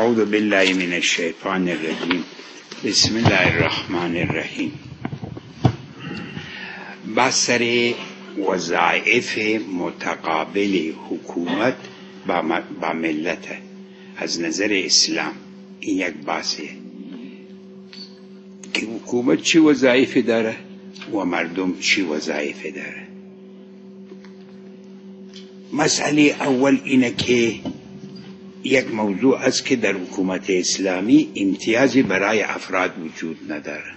اعوذ بالله من الشیطان الرجیم. بسم الله الرحمن الرحیم. بسر وظایف متقابل حکومت با ملت از نظر اسلام این یک بحثه که حکومت چی وظایف داره و مردم چی وظایف داره. مسئله اول اینه که یک موضوع است که در حکومت اسلامی امتیازی برای افراد وجود نداره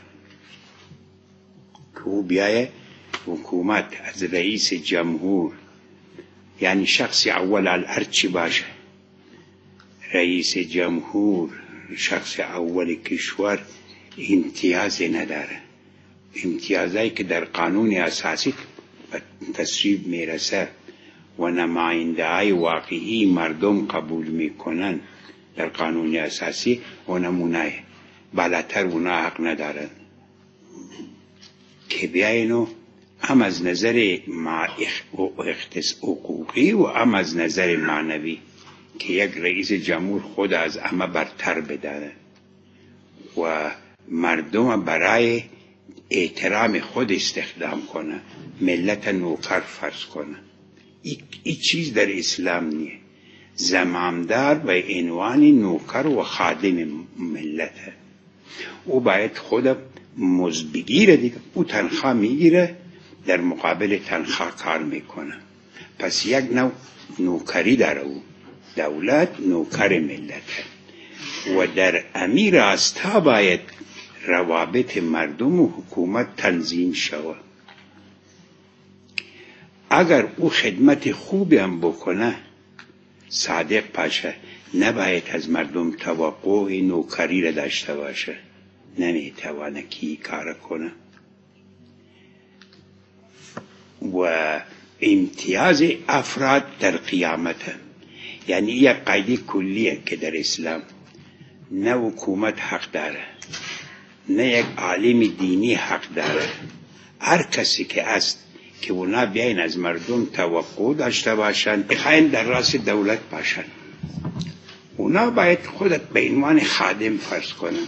که او بیایه حکومت از رئیس جمهور، یعنی شخص اول الارچی باشه، رئیس جمهور شخص اول کشور امتیازی نداره. امتیازی که در قانون اساسی تصویب میرسه و نماینده های واقعی مردم قبول میکنن در قانون اساسی و نمونه بالاتر اونا حق ندارن که بیاینو هم از نظر حقوقی و هم از نظر معنوی که یک رئیس جمهور خود از همه برتر بدانه و مردم برای احترام خود استخدام کنه، ملت نوکر فرض کنه. این چیز در اسلام نیه. زمامدار و عنوان نوکر و خادم ملت او باید خود مزد بگیره دیگه. او تنخواه میگیره، در مقابل تنخواه کار میکنه. پس یک نوع نوکری داره. او دولت نوکر ملت و در امیر راستا باید روابط مردم و حکومت تنظیم شود. اگر او خدمت خوبی هم بکنه، صادق باشه، نباید از مردم توقع نوکری را داشته باشه. نمیتوانه کی کار کنه. و امتیاز افراد در قیامت، یعنی یک قاعده کلیه که در اسلام نه حکومت حق داره، نه یک عالم دینی حق داره. هر کسی که است که اونا بیاین از مردم توقع داشته باشن، بخواین در راس دولت باشن، اونا باید خودت به عنوان خادم فرض کنن.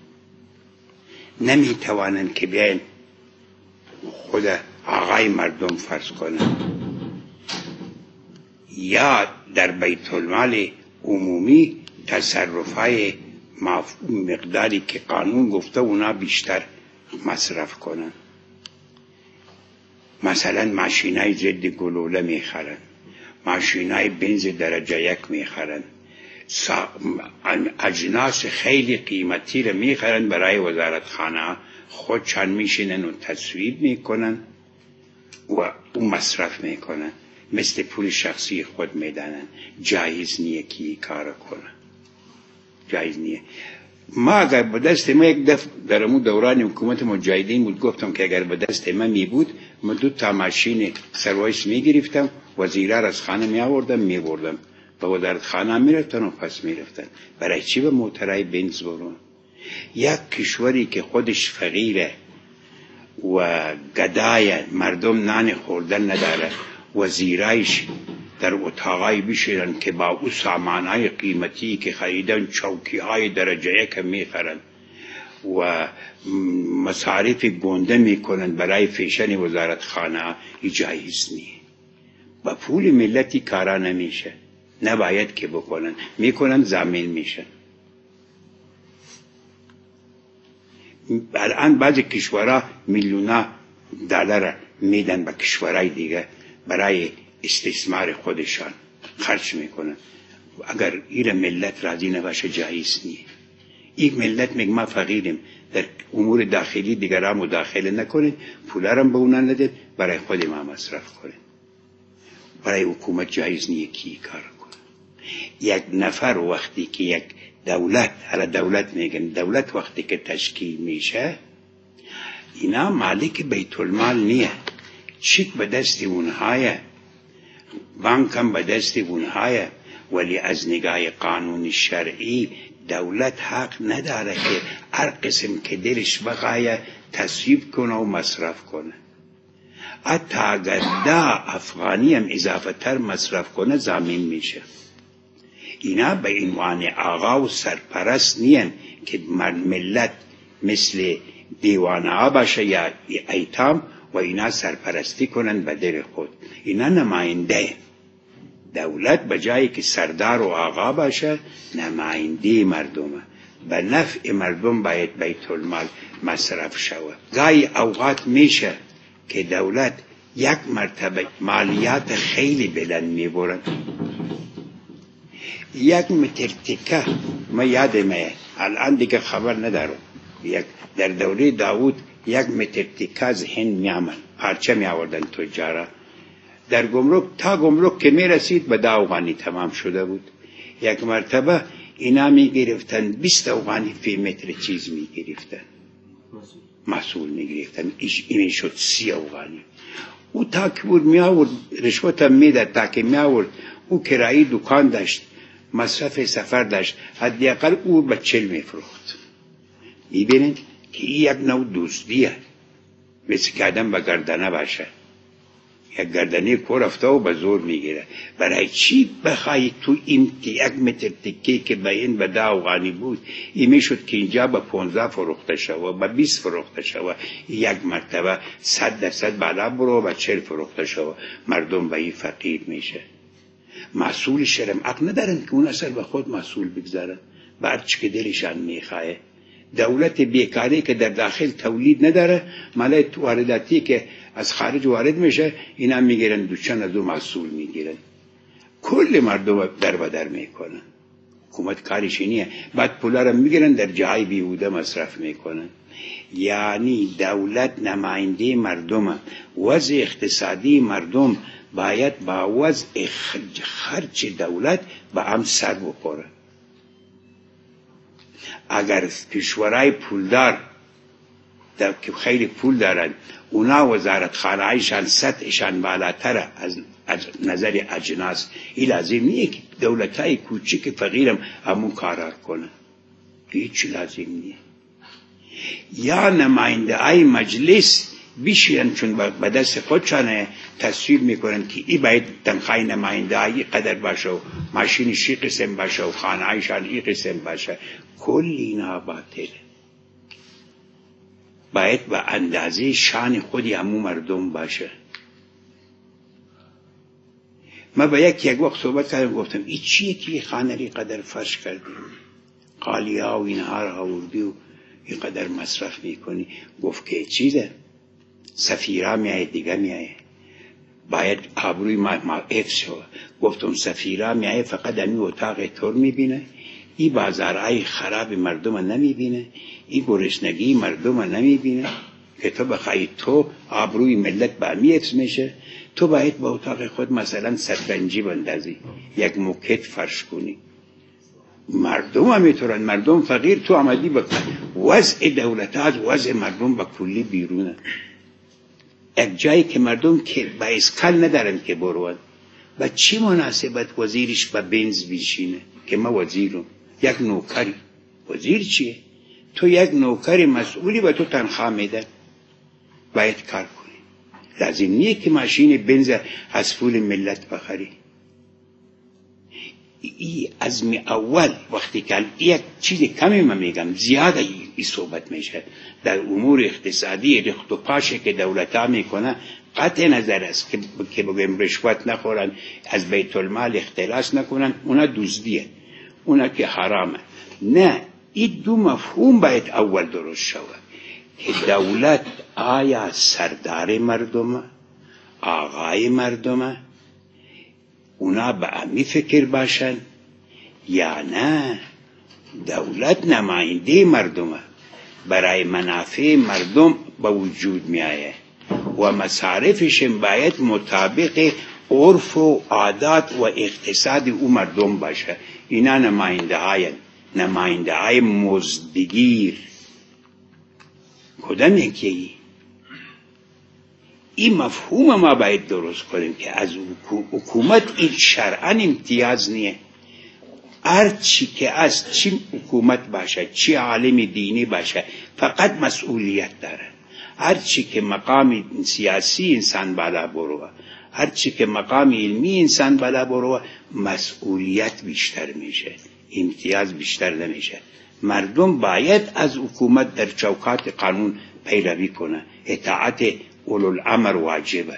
نمیتوانن که بیاین خود آقای مردم فرض کنن یا در بیت المال عمومی تصرفای مقداری که قانون گفته اونا بیشتر مصرف کنن. مثلا ماشینای ضد گلوله میخرن، ماشینای بنز درجه یک میخرن، اجناس خیلی قیمتی رو میخرن برای وزارتخانه، خودشان میشینن و تصویب میکنن و اون مصرف میکنن، مثل پول شخصی خود میدانن. جایز نیه که کار کنن، جایز نیه. ما اگر به دست ما یک دفع در امون دوران حکومت مجاهدین بود، گفتم که اگر به دست ما می بود، ما 2 تا ماشین سروایس می گرفتم، وزیرا را از خانه می آوردم می بردم به وزارتخانه می رفتن و پس می رفتن. برای چی به موترهای بنز برون؟ یک کشوری که خودش فقیره و گدای مردم نان خوردن نداره، وزیرایش در اتاقای بشیرن که با او سامانهای قیمتی که خریدن، چوکیهای درجه یک میخرن و مصارف گنده میکنن برای فیشن وزارتخانه، جایز نیه. با پول ملتی کارا نمیشه، نباید که بکنن، میکنن ضامن میشن. الان بعضی کشورها میلیونا دلار میدن به کشورهای دیگه برای استثمار خودشان خرج میکنن. اگر این ملت راضی نباشه جایز نیه. این ملت میگه ما فقیریم، در امور داخلی دیگران مداخله نکنید، پولارم به اونا ندید، برای خود ما مصرف کنید. برای حکومت جایز نیه کی کار کنه. یک نفر وقتی که یک دولت، حالا دولت میگن، دولت وقتی که تشکیل میشه، اینا مالک بیت المال نیه، چیک به دست اونهایه، بانک هم به دست اونهایه، ولی از نگاه قانون شرعی دولت حق نداره که هر قسم که دلش بخواه تصویب کنه و مصرف کنه. حتی اگر 10 افغانی هم اضافه تر مصرف کنه ضامن میشه. اینا به عنوان آقا و سرپرست نیان که ملت مثل دیوانه ها باشه یا ایتام و اینا سرپرستی کنن به دل خود. اینا نماینده دولت به جایی که سردار و آقا باشه نماینده مردمه. به نفع مردم باید بیت المال مصرف شود. گاهی اوقات میشه که دولت یک مرتبه مالیات خیلی بلند میبرن. یک متر تکه ما یادمه، الان دیگه خبر ندارم، در دوره داوود یک متر تکه از هند میامن پارچه میآوردن تجارا در گمرک، تا گمرک که میرسید به 10 افغانی تمام شده بود. یک مرتبه اینا میگرفتن 20 افغانی فی متر چیز میگرفتن، محصول میگرفتن. این شد 30 افغانی. او تا که بود میآورد رشوت هم میداد، تا که میآورد او کرایی دکان داشت، مصرف سفر داشت، حداقل او به 40 میفروخت. میبینید که این یک نوع دزدیه، مثل که آدم به گردنه باشه، یک گردنه کور افته و به زور میگیره. برای چی بخوای تو این یک متر تکه که به این به 10 افغانی بود، این میشد که اینجا به 15 فروخته شود، به 20 فروخته شود، یک مرتبه 100% بالا برو و 40 فروخته شود. مردم به این فقیر میشه. مسئول شرم حق ندارن که اون اصل به خود مسئول بگذارن، برچ که دلشان میخواه. دولت بیکاری که در داخل تولید نداره، مالیات وارداتی که از خارج وارد میشه، اینا میگیرن دوچن از دو مسئول میگیرن، کل مردم در بدر میکنن. حکومت کارش اینیه، بعد پولا رو میگیرن در جای بیهوده مصرف میکنن. یعنی دولت نماینده مردم، وضع اقتصادی مردم باید با وضع خرج دولت با هم سر بخوره. اگر کشورهای پولدار که خیلی پول دارن، اونا وزارت خانه‌ایشان سطحشان بالاتر از نظر اجناس، این لازم نیه که دولتهای کوچک فقیرم همون کارا کنن، هیچ لازم نیه. یا نماینده های مجلس بیشیرن، چون به دست خودشان تصویب میکنن که ای باید تنخواه نماینده های قدر باشه و ماشینش ای قسم باشه و خانه هایشان ای قسم باشه. کل اینا باطله. باید به اندازه شان خودی همون مردم باشه. ما با یک وقت صحبت کردم، گفتم این چیه که خانه ری قدر فرش کردی، قالی ها و اینها را آوردی و این قدر مصرف میکنی؟ گفت که چیزه سفیرها میایه دیگه میایه، باید آبروی ما حفظ شود. گفتم سفیرها میایه فقط همین اتاق تور میبینه، این بازارهای خراب مردم نمیبینه، این گرسنگی مردم نمیبینه که تو بخوای تو آبروی ملت به همی حفظ میشه. تو باید با اتاق خود مثلا سربنجی بندازی، یک موکت فرش کنی. مردم هم میتونن، مردم فقیر، تو آمدی بکن. وضع دولت از وضع مردم با کلی بیرونه. یک جایی که مردم که با اسکال ندارن که بروند، با چی مناسبت وزیرش با بنز بیشینه که ما وزیرم؟ یک نوکری وزیر چیه؟ تو یک نوکری مسئولی و تو تنخواه میدن، باید کار کنی. لازم نیه که ماشین بنز از پول ملت بخری. ای از اول وقتی که یک چیز کمی من میگم، زیاده ای صحبت میشه در امور اقتصادی، رخت و پاشه که دولت ها میکنه، قطع نظر است که بگیم رشوت نخورن، از بیت المال اختلاس نکنن، اونا دزدیه، اونا که حرامه. نه، این دو مفهوم باید اول درست شود که دولت آیا سردار مردمه، آقای مردمه، اونا به امی فکر باشن، یا نه دولت نماینده مردمه، برای منافع مردم به وجود می آید و مصارفش باید مطابق عرف و عادات و اقتصاد او مردم باشه. اینا نماینده های مزدگیر. کدام یکی؟ این مفهوم ما باید درست کنیم که از حکومت این شرعاً امتیاز نیه. هر چی که از چی حکومت باشه، چی عالم دینی باشه، فقط مسئولیت داره. هر چی که مقام سیاسی انسان بالا بروه، هرچی که مقام علمی انسان بالا برو مسئولیت بیشتر میشه، امتیاز بیشتر نمیشه. مردم باید از حکومت در چوکات قانون پیروی کنه. اطاعت اولوالامر واجبه.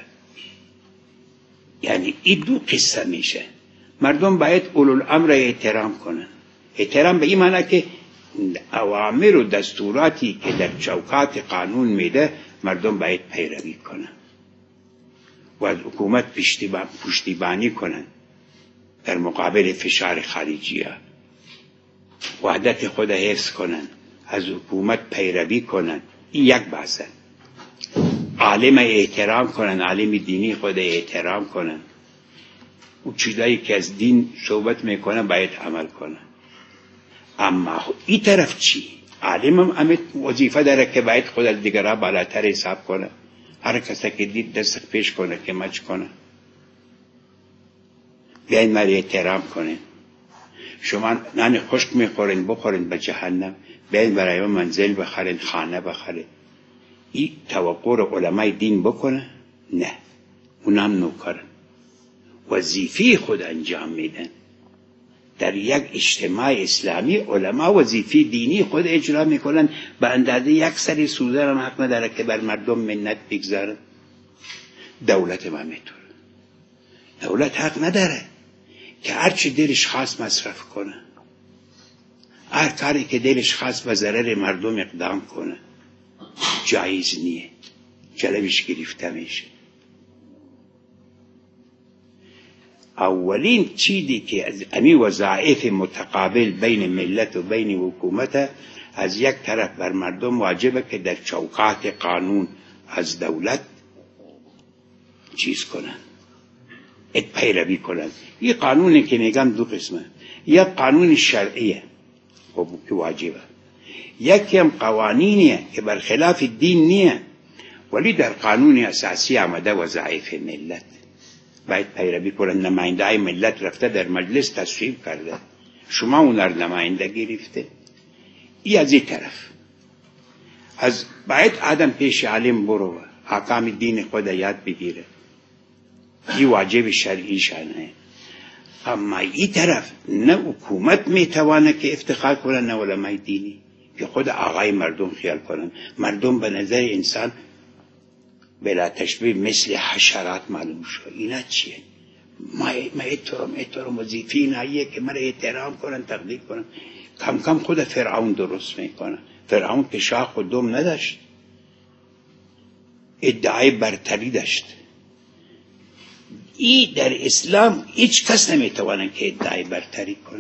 یعنی این دو قصه میشه. مردم باید اولوالامر احترام کنن. احترام به این معنی که اوامر و دستوراتی که در چوکات قانون میده مردم باید پیروی کنن و از حکومت پشتیبانی کنن در مقابل فشار خارجی ها. وحدت خود حفظ کنن، از حکومت پیروی کنن. این یک بحثه. عالم احترام کنن، عالم دینی خود احترام کنن. او چیزایی که از دین صحبت میکنن باید عمل کنن. اما این طرف چی؟ عالم هم وظیفه داره که باید خود از دیگرها بالاتر حساب کنه. هر کسی که دید دست پیش کنه که مچ کنه. بیاین مرا احترام کنین. شما نان خشک میخورین بخورین به جهنم. بیاین برای من منزل بخرین، خانه بخرین. این توقع علمای دین بکنه؟ نه. اونم نوکرن. وظیفه خود انجام میدن. در یک اجتماع اسلامی علما وظیفه دینی خود اجرا میکنن. به اندازه یک سری سوزن هم حق نداره که بر مردم منت بگذارن. دولت ما میتونه. دولت حق نداره که هرچی دلش خواست مصرف کنه. هر کاری که دلش خواست به ضرر مردم اقدام کنه. جایز نیه. جلوش گرفته میشه. اولین چیزی که از امی وظایف متقابل بین ملت و بین حکومت، از یک طرف بر مردم واجبه که در چوکات قانون از دولت چیز کنن، پیروی کنن. این قانونی که میگم دو قسمه. یک قانون شرعیه خب که واجبه، یکی هم قوانینیه که برخلاف دین نیه ولی در قانون اساسی آمده وظایف ملت باید پیروی کنن. نماینده های ملت رفته در مجلس تصویب کرده، شما اونر نماینده گرفته. ای از این طرف از باید آدم پیش عالم برو، احکام دین خود یاد بگیره. این واجب شرعی شانه. اما این طرف نه حکومت میتوانه که افتخار کنه نه علمای دینی که خود آقای مردم خیال کنن. مردم به نظر انسان بلا تشبیه مثل حشرات معلوم شد. اینا چیه؟ ما ایتورم وظیفه ایناییه که مرا احترام کنن، تقدیر کنن. کم کم خود فرعون درست میکنن. فرعون که شاخ و دم نداشت، ادعای برتری داشت. این در اسلام هیچ کس نمیتوانه که ادعای برتری کنه.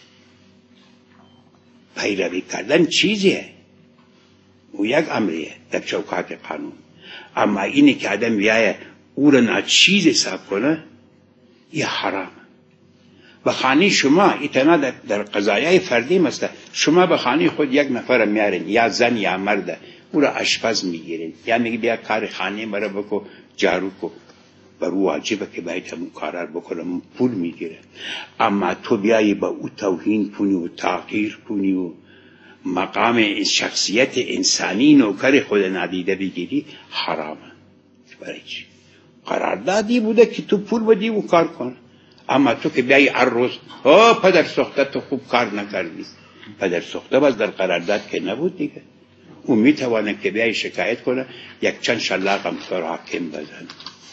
پیروی کردن چیزیه، او یک امریه در چوکات قانون. اما اینی که آدم بیایه او را ناچیز حساب کنه، یه حرام. به خانه شما ایتنا در قضایای فردی مثلا شما به خانه خود یک نفر میارین، یا زن یا مرد، او را آشپز میگیرین یا میگی بیا کار خانه مرا بکو، جارو کو. بر او واجبه که باید همون کارار بکنم، پول میگیره. اما تو بیایی با او توهین کنی و تحقیر کنی و مقام شخصیت انسانی نوکر خود نادیده بگیری، حرامه. برای چی؟ قراردادی بوده که تو پول بدی و کار کن. اما تو که بیایی هر روز پدر سوخته تو خوب کار نکردی. پدر سوخته باز در قرارداد که نبود دیگه. او میتوانه که بیایی شکایت کنه، یک چند شلاق هم کار حاکم بزن.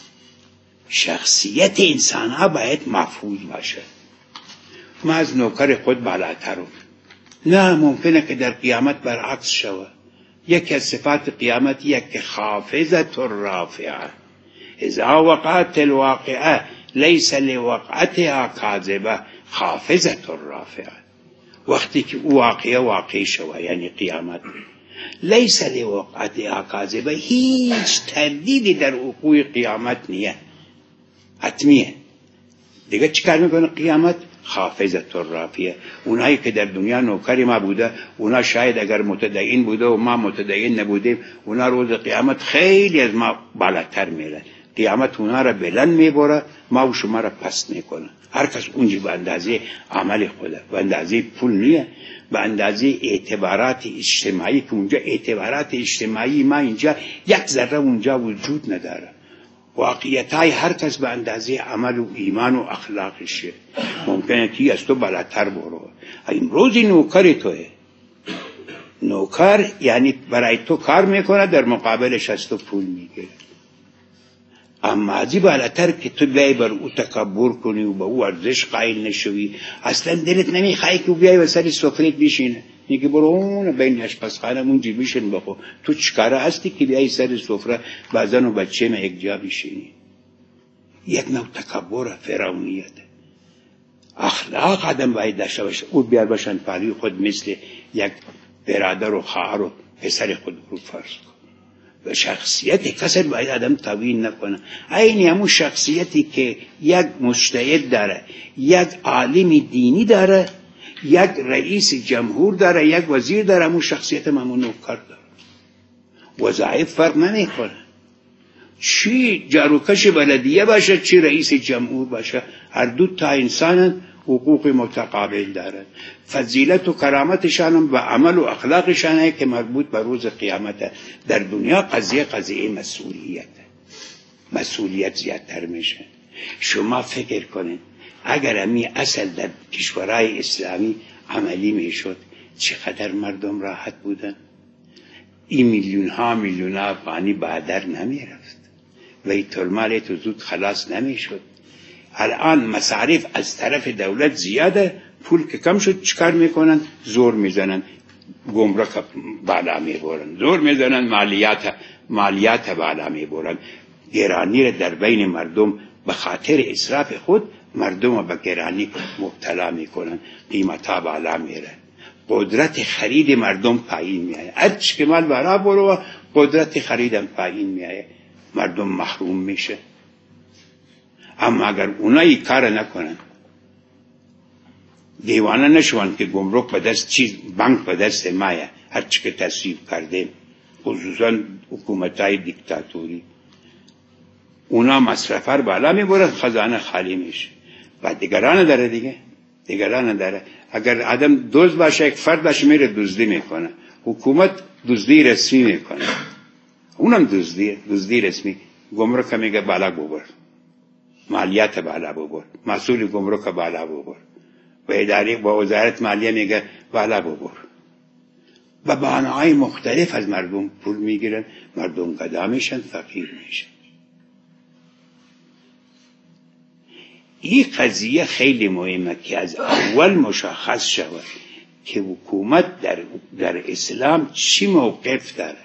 شخصیت انسان ها باید محفوظ باشه. ما از نوکر خود بالاترم. نه، ممکنه که در قیامت برعکس شود. یکی از صفات قیامت یک که خافضة رافعه، اذا وقعت الواقعه لیس لوقعتها کاذبه خافضة رافعه. وقتی که او واقع شود یعنی قیامت، لیس لوقعتها کاذبه، هیچ تردیدی در وقوع قیامت نیه، حتمیه. دیگه چیکار میکنه قیامت؟ خافضة رافعه. اونایی که در دنیا نوکری ما بوده، اونا شاید اگر متدین بوده و ما متدین نبودیم، اونا روز قیامت خیلی از ما بالاتر میرن. قیامت اونا را بلند میبره، ما و شما را پست میکنه. هر کس اونجا به اندازه عمل خوده، به اندازه پول نیه، به اندازه اعتبارات اجتماعی که اونجا اعتبارات اجتماعی ما اینجا یک ذره اونجا وجود نداره. واقعیتای هر کس به اندازه عمل و ایمان و اخلاقشه. ممکنه که از تو بالاتر برو. امروزی نوکر توه. نوکر یعنی برای تو کار میکنه، در مقابلش از تو پول میگیره. اما ازی بالاتر که تو بیای بر او تکبر کنی و به او ارزش قائل نشوی، اصلا دلت نمیخوای که بیای و سر سفرت بشینه. میگه برو اون بین آشپزخانه اونجا بشین بخور. تو چیکاره هستی که بیای سر سفره با زن و بچه ما یک جا بشینی؟ یک نوع تکبر، فرعونیت. اخلاق آدم باید داشته باشه. او بیار باشن پالی خود مثل یک برادر و خواهر و پسر خود رو فرض کن. و شخصیت کسی باید آدم توهین نکنه. این همون شخصیتی که یک مجتهد داره، یک عالم دینی داره، یک رئیس جمهور داره، یک وزیر داره، همون شخصیت همون نوکر داره. وظایف فرق نمیکنه. چی جاروکش بلدیه باشه، چی رئیس جمهور باشه، هر دو تا انسان حقوق متقابل دارن. فضیلت و کرامتشان و عمل و اخلاقشان که مربوط به روز قیامت. در دنیا قضیه مسئولیت زیادتر میشه. شما فکر کنید اگر امی اصل در کشورهای اسلامی عملی میشد، چقدر مردم راحت بودن. این میلیون ها افغانی بعدر نمیرفت، بیت المال تو زود خلاص نمیشد. الان مصارف از طرف دولت زیاده، پول که کم شد چیکار میکنن؟ زور میزنن، گمرک بالا میبرن، زور میزنن، مالیات بالا میبرن. گرانی را در بین مردم به خاطر اسراف خود مردم را به گرانی مبتلا میکنن، قیمتا بالا میره، قدرت خرید مردم پایین میایه. هرچی که مال بالا برو قدرت خریدم پایین میایه، مردم محروم میشه. اما اگر اونایی کار نکنن، دیوانه نشون که گمرک به دست چیز، بانک به دست مایه، هرچی که تصویب کردیم، خصوصا حکومتای دیکتاتوری، اونا مصرفر بالا میبرن، خزانه خالی میشه و دیگران داره دیگه. دیگران داره. اگر آدم دزد باشه، یک فرد باشه، میره دزدی میکنه. حکومت دزدی رسمی میکنه، اونم دزدی رسمی. گمرک میگه بالا ببر، مالیات بالا ببر، مسئول گمرک بالا ببر، و اداره با وزارت مالیه میگه بالا ببر. و بهانه‌های مختلف از مردم پول میگیرن، مردم گدا میشن، فقیر میشن. این قضیه خیلی مهمه که از اول مشخص شود که حکومت در اسلام چی موقف داره.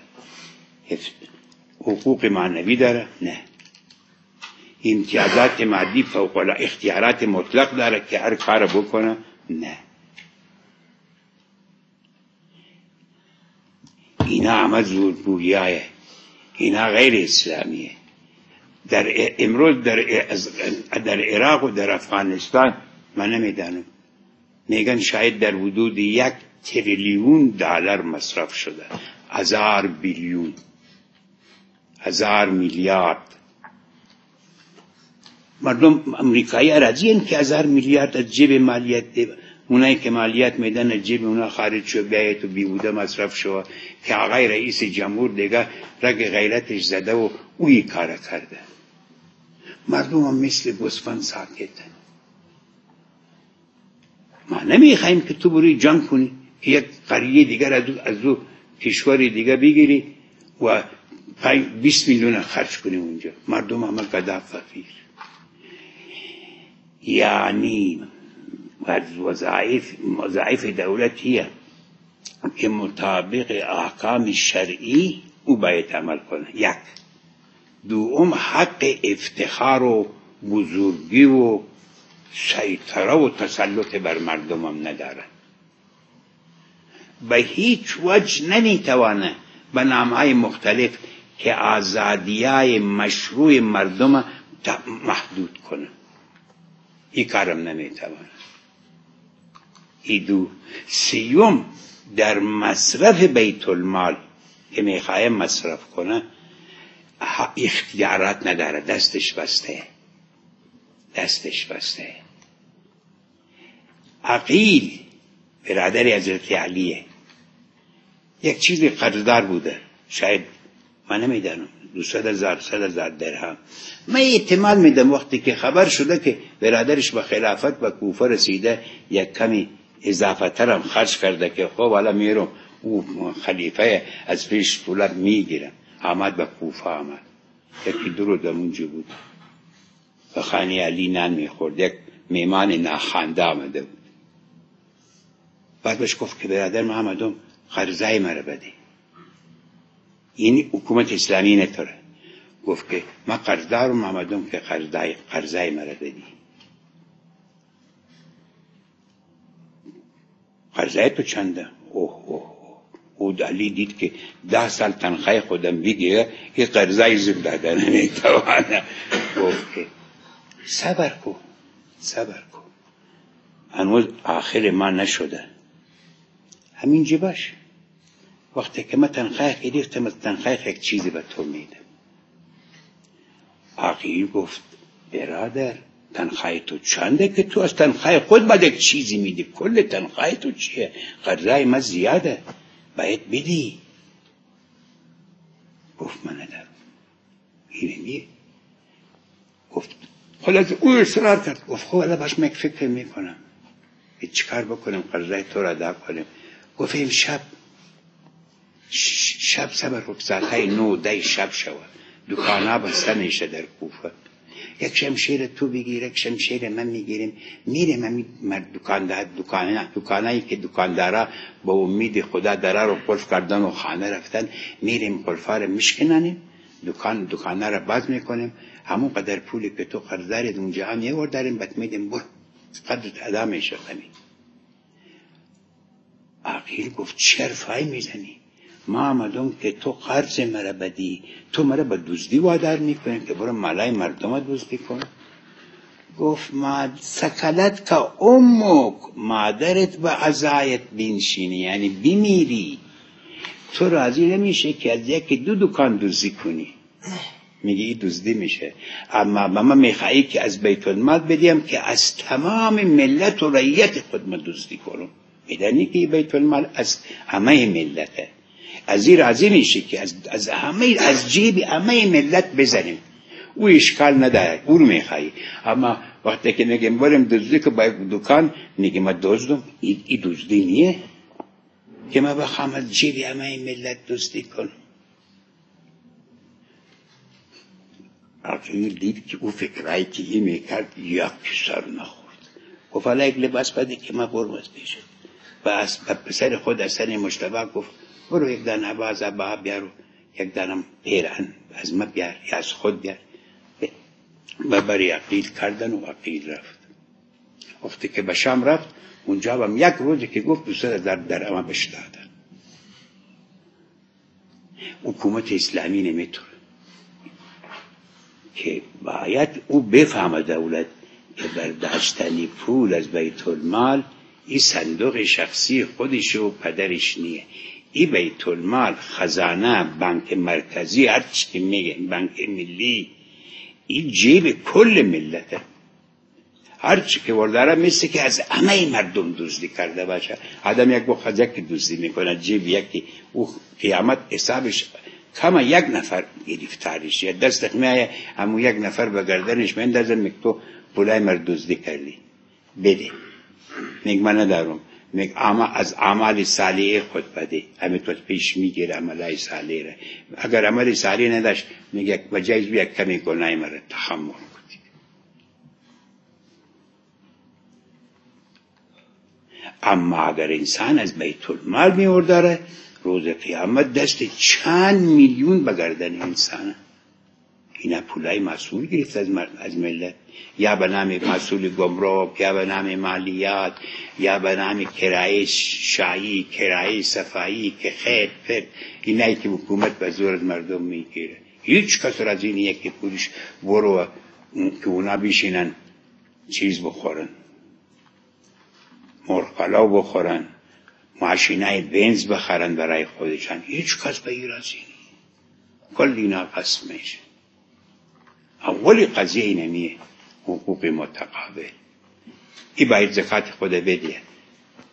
حقوق معنوی داره؟ نه. امتیازات مادی فوق العاده، اختیارات مطلق داره که هر کار بکنه؟ نه. اینا همه زورگوییه، اینا غیر اسلامیه. امروز در عراق و در افغانستان من نمیدانم، میگن شاید در حدود 1 تریلیون دلار مصرف شده. 1000 بیلیون، 1000 میلیارد. مردم امریکایی راضی ان که 1000 میلیارد از جیب مالیات ده. اونایی که مالیات میدن از جیب اونا خارج شو، بیایت و بیهوده مصرف شو، که آقای رئیس جمهور دیگه رگ غیرتش زده و اوی کار کرده. مردم هم مثل گوسفند ساکتن. ما نمیخوایم که تو بری جنگ کنی که یک قریه دیگر از دو کشور دیگر بگیری و 20 میلیون خرج کنی اونجا. مردم همه گدا فقیر. یعنی وظایف دولتیه که مطابق احکام شرعی او باید عمل کنه. یک. دوم حق افتخار و بزرگی و سیطره و تسلط بر مردم هم نداره. به هیچ وجه نمیتوانه به نامهای مختلف که آزادیای مشروع مردم محدود کنه. این کارم نمیتوانه. ای دو. سیوم در مصرف بیت المال که میخواه مصرف کنه اختیارات نداره، دستش بسته. عقیل برادر حضرت علیه، یک چیزی قرضدار بوده، شاید من نمیدانم 200,000 100,000 درهم. من احتمال میدم وقتی که خبر شده که برادرش به خلافت و کوفه رسیده یک کمی اضافه تر هم خرج کرده که خب حالا میرم او خلیفه از پیش پولت میگیرم. آمد به کوفه آمد. یکی دو روز اونجا بود. به خانه علی نان میخورد. یک میمان ناخوانده آمده بود. بعد بهش گفت که برادر من آمدم قرضای مرا بده. این حکومت اسلامی نطوره. گفت که من قرضدارم آمدم که قرضای مرا بدی. قرضای تو چنده؟ او علی دید که 10 سال تنخواه خودم بگیره که قرضای زود دادن نمیتوانه. گفت که صبر کن هنوز آخر ما نشده، همینجا باش. وقتی که من تنخواه گرفتم تنخواه یک چیزی به تو میدم. عقیل گفت برادر تنخواه تو چنده که تو از تنخواه خود باید یک چیزی میدی؟ کل تنخواه تو چیه؟ قرضای من زیاده باید بدی. گفت من ندارم. اینه گفت خلاص او اصرار کرد. گفت خب الان باش من فکر میکنم چیکار بکنم قرضای تو را ادا کنم. گفت این شب صبر کن ساعت 9 شب شود دکانا بسته میشه در کوفه. یک شمشیر تو بگیر یک شمشیر من میگیریم میریم همین دکانایی که دکاندارا با امید خدا دره رو قلف کردن و خانه رفتن، میریم قلفا رو میشکنانیم دکانه رو باز میکنیم، همون قدر پولی که تو قرض دارید اونجا هم یه ور داریم بهت میدیم برو قدرت ادا میشه. عقیل گفت چه حرفایی میزنی؟ ما آمدم که تو قرض مرا بدی، تو مرا به دزدی وادار میکنی که برو مالای مردم دزدی کن. گفت ما سکلت که امک، مادرت به عزایت بنشینی یعنی بمیری. تو راضی نمیشه که از یکی 2 دکان دزدی کنی، میگه این دزدی میشه. اما من میخوایی که از بیت المال بدیم که از تمام ملت و رعیت خود من دزدی کنم. میدانی که بیت المال از همه ملته، از این راضی میشه که از جیب همه ملت بزنیم، او اشکال نداره، او رو میخوایی. اما وقتی که میگیم بریم دزدی که با دکان میگه من دزدم، این دزدی نیه که من بخوام از جیب همه ملت دزدی کنم. عقیل دید که او فکرهایی که این میکرد یک سر نخورد. گفت حالا یک لباس بده که من برم از پیشت. و پسر خود حسن مجتبی گفت برو یک دانه باز ابا بیار و یک دانه پیرهن از ما بیار یا از خود بیار. و برای عقیل کردن و عقیل رفت. وقتی که به شام رفت اونجا هم یک روزی که گفت 200,000 درهم بهش دادن. حکومت اسلامی نمیتونه که باید او بفهمه دولت که برداشتنی پول از بیت المال این صندوق شخصی خودش و پدرش نیه. این بیت المال خزانه بانک مرکزی هرچی که میگه بانک ملی این جیب کل ملته. هرچی که ورداره مثل که از همه مردم دزدی کرده باشه. آدم یک بخواد یکی دزدی میکنه جیب یکی او قیامت حسابش کما یک نفر گرفتارش یا دست میایه همون یک نفر به گردنش میندازه میگه تو پولای مرد دزدی کردی بده. میگه من ندارم. میگه اما از اعمال صالحه خود بده، همه تو پیش میگیره عملای صالحه را. اگر عمل صالح نداشت میگه وجایز بیا کمی گناه مرا تحمل کنی. اما اگر انسان از بیت المال میورداره روز قیامت دست چند میلیون به گردن انسانه. اینا پولای مسئول گرفت از ملت، یا به نام مسئول گمرک یا به نام مالیات یا به نام کرایه شایی کرایه صفایی که خیر فکر اینایی که حکومت به زور از مردم میگیره. هیچ کس را از این یکی پولش برو که اونا بیشینن چیز بخورن مرغ بخورن ماشینای بنز بخرن برای خودشان. هیچ کس به این راضی نیست. کل اینا قسم میشه. اولی قضیه اینمیه حقوق متقابل. این باید زکات خود بده،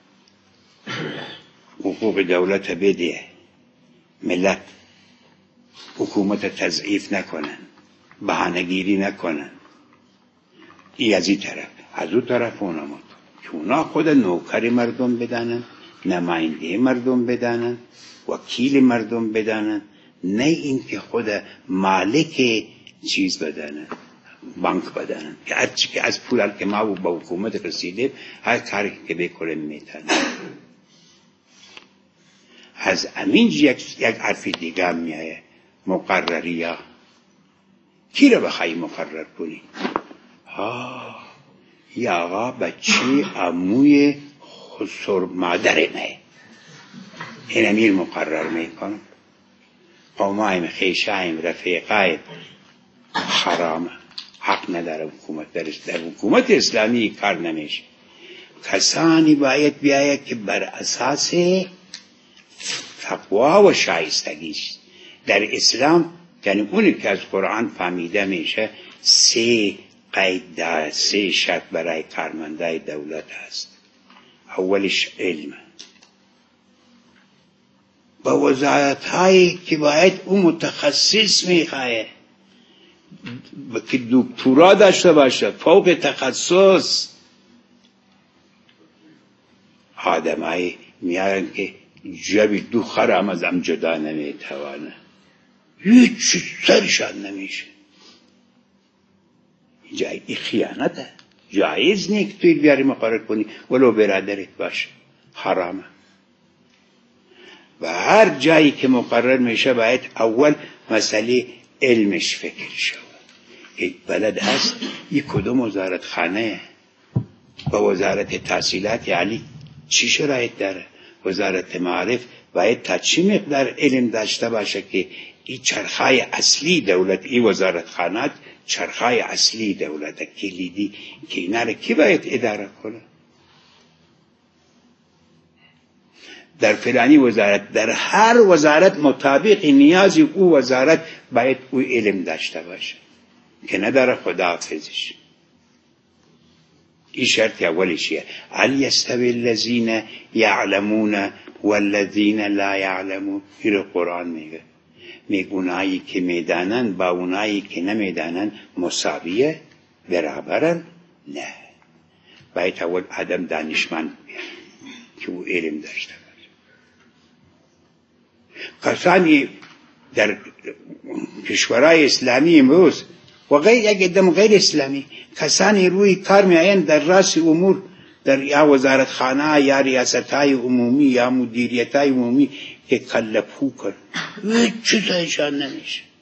حقوق دولت بده، ملت حکومت تضعیف نکنن، بهانه‌گیری نکنن. ای از این طرف. از اون طرف اونا که اونا خود نوکر مردم بدانن، نماینده مردم بدانن، وکیل مردم بدانن، نه این که خود مالک چیز بدانن، بانک بدانن که هرچی که از پول که ما با حکومت رسیده هر کاری که بکنه میتونه. از همین یک حرف دیگه هم میایه، مقرریا. کی رو بخوای مقرر کنی؟ یا آقا بچه عموی خسر مادرمه، این امیر مقرر میکنم. قومایم، خیشایم، رفیقایم. حرامه، حق نداره حکومت درش. در حکومت اسلامی کار نمیشه. کسانی باید بیاید که بر اساس تقوا و شایستگیش در اسلام، یعنی اونی که از قرآن فهمیده میشه 3 قید، 3 شرط برای کارمندای دولت هست. اولش علم، با وزارت هایی که باید اون متخصص میخواه که دکترا داشته باشه، فوق تخصص. آدمایی میارن که جبی 2 خرم از هم جدا نمیتوانه، هیچ سرشان نمیشه. جای خیانته، جایز نیست که توی بیاری مقرر کنی ولو برادرت باشه، حرامه. و هر جایی که مقرر میشه باید اول مسئله علمش فکر شود. یک بلد هست یک کدوم وزارت خانه با وزارت تحصیلات یعنی چی شرایط داره؟ وزارت معارف باید تا چی مقدار علم داشته باشه که این چرخای اصلی دولت، این وزارت خانات چرخای اصلی دولت کلیدی که اینا رو کی باید اداره کنه؟ در فلانی وزارت، در هر وزارت مطابق نیازی او وزارت باید او علم داشته باشه که نداره خداحافظش. این شرط اولشیه. هل یستوی الذین یعلمون والذین لا یعلمون. این قرآن میگه اونایی که میدانن با اونایی که نمیدانن مساویه، برابرن؟ نه. باید اول آدم دانشمند بیاد که او علم داشته باشه. کسانی در کشورهای اسلامی امروز و یک دم غیر اسلامی، کسانی روی کار میآیند در راس امور، در یا وزارت خانه یا ریاستهای عمومی یا مدیریتهای عمومی که کلفو کن، هیچ چیزایشان نمیشه.